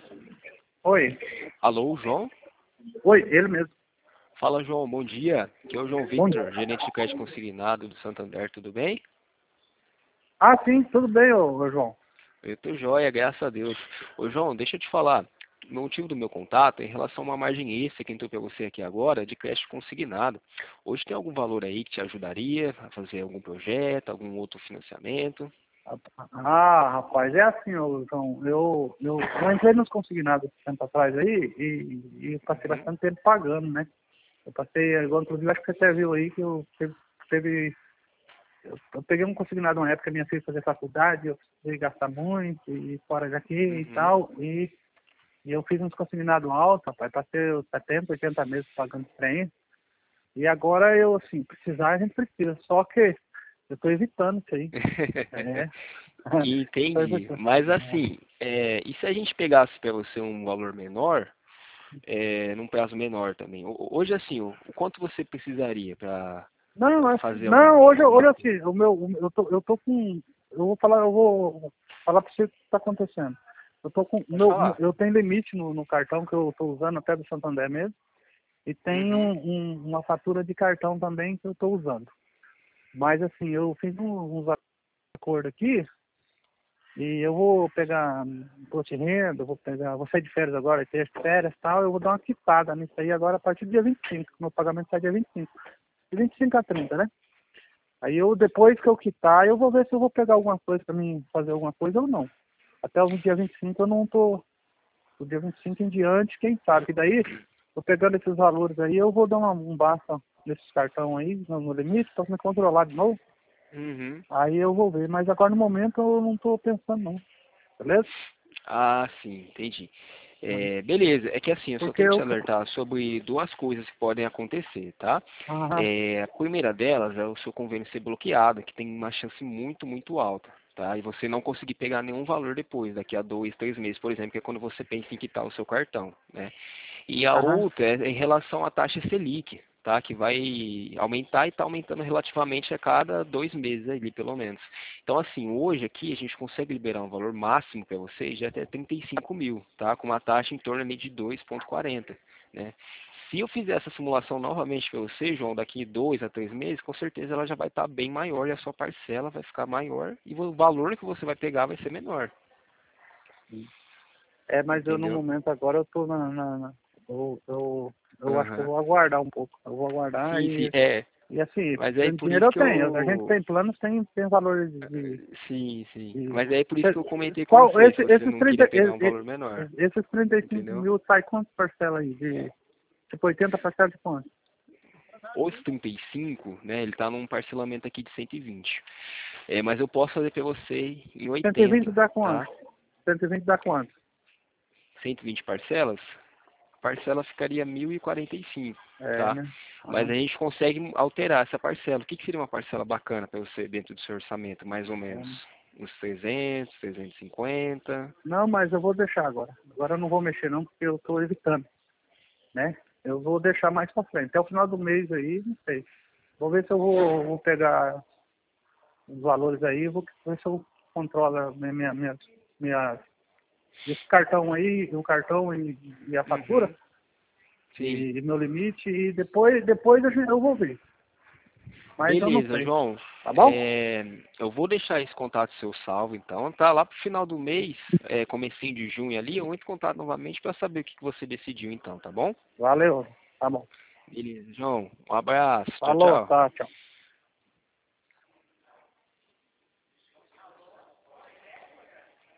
Oi. Alô, João? Oi, ele mesmo. Fala, João, bom dia. Aqui é o João Bom Victor, dia. gerente de crédito consignado do Santander, tudo bem? Ah, sim, tudo bem, ô João. Eu tô joia, graças a Deus. Ô, João, deixa eu te falar. O motivo do meu contato é em relação a uma margem extra que entrou para você aqui agora de crédito consignado. Hoje tem algum valor aí que te ajudaria a fazer algum projeto, algum outro financiamento? Ah, rapaz, é assim, ô João. Eu entrei nos consignados esse tempo atrás aí e passei Uhum, bastante tempo pagando, né? Eu passei, igual, inclusive, acho que você até viu aí que teve eu peguei um consignado uma época, minha filha fazer faculdade, eu precisei gastar muito e fora daqui e uhum. tal, e eu fiz uns consignados altos, rapaz, passei os 70, 80 meses pagando trem. E agora eu, assim, precisar a gente precisa, só que eu estou evitando isso aí. É. Tô Entendi. evitando. Mas assim, e se a gente pegasse para você um valor menor, num prazo menor também? Hoje, assim, o quanto você precisaria para Não, fazer não, hoje alguma coisa? assim, eu tô com, eu vou falar para você o que está acontecendo. Eu tô com, Pode falar. eu tenho limite no cartão que eu estou usando até do Santander mesmo, e tem Uhum. uma fatura de cartão também que eu estou usando. Mas assim, eu fiz uns acordos aqui. E eu vou pegar imposto de renda, vou sair de férias agora, ter férias e tal, eu vou dar uma quitada nisso aí agora a partir do dia 25. Meu pagamento sai dia 25. De 25 a 30, né? Aí eu, depois que eu quitar, eu vou ver se eu vou pegar alguma coisa pra mim fazer alguma coisa ou não. Até o dia 25 eu não tô. Do dia 25 em diante, quem sabe? Que daí, tô pegando esses valores aí, eu vou dar um basta nesses cartão aí, no limite, pra me controlar de novo. Uhum. Aí eu vou ver. Mas agora no momento eu não tô pensando não. Beleza? Ah, sim, entendi. Beleza, é que assim, eu só Porque tenho que te eu. alertar sobre duas coisas que podem acontecer, tá? Ah, A primeira delas é o seu convênio ser bloqueado, que tem uma chance muito, muito alta, tá? E você não conseguir pegar nenhum valor depois, daqui a 2, 3 meses, por exemplo, que é quando você pensa em quitar o seu cartão, né? E a aham. outra é em relação à taxa Selic, tá? Que vai aumentar e está aumentando relativamente a cada 2 meses ali, pelo menos. Então, assim, hoje aqui a gente consegue liberar um valor máximo para vocês de até 35 mil, tá? Com uma taxa em torno ali de 2,40, né? Se eu fizer essa simulação novamente para você, João, daqui 2 a 3 meses, com certeza ela já vai estar bem maior e a sua parcela vai ficar maior e o valor que você vai pegar vai ser menor, É, mas eu no entendeu? momento agora eu tô eu acho que eu Aham. vou aguardar um pouco. Eu vou aguardar Sim, sim, e assim, mas é por dinheiro isso eu que tenho. A gente eu. tem planos, tem valores Sim, sim. de- Mas é por isso que eu comentei com qual, você, se você esses não 30 queria pegar um valor menor, esses 35 entendeu? mil sai quantas parcelas aí? Tipo 80 parcelas de quanto? Os 35, né, ele tá num parcelamento aqui de 120. Mas eu posso fazer para você em 120 80, dá quanto? tá? 120 dá quanto? 120 parcelas, a parcela ficaria 1.045, É, tá? né? Mas Aham. a gente consegue alterar essa parcela. O que seria uma parcela bacana para você dentro do seu orçamento, mais ou É. menos? Uns 300, 350? Não, mas eu vou deixar agora. Agora eu não vou mexer não, porque eu estou evitando, né? Eu vou deixar mais para frente. Até o final do mês aí, não sei. Vou ver se eu vou pegar os valores aí, vou ver se eu controlo minha, esse cartão aí, o cartão e a fatura, Uhum. Sim. e meu limite, e depois eu vou ver. Mas eu não Beleza, sei. João. Tá bom? Eu vou deixar esse contato seu salvo, então, tá? Lá pro final do mês, comecinho de junho ali, eu entro em contato novamente para saber o que que você decidiu, então, tá bom? Valeu. Tá bom. Beleza, João. Um abraço. Tchau, Falou, tchau. tá, tchau.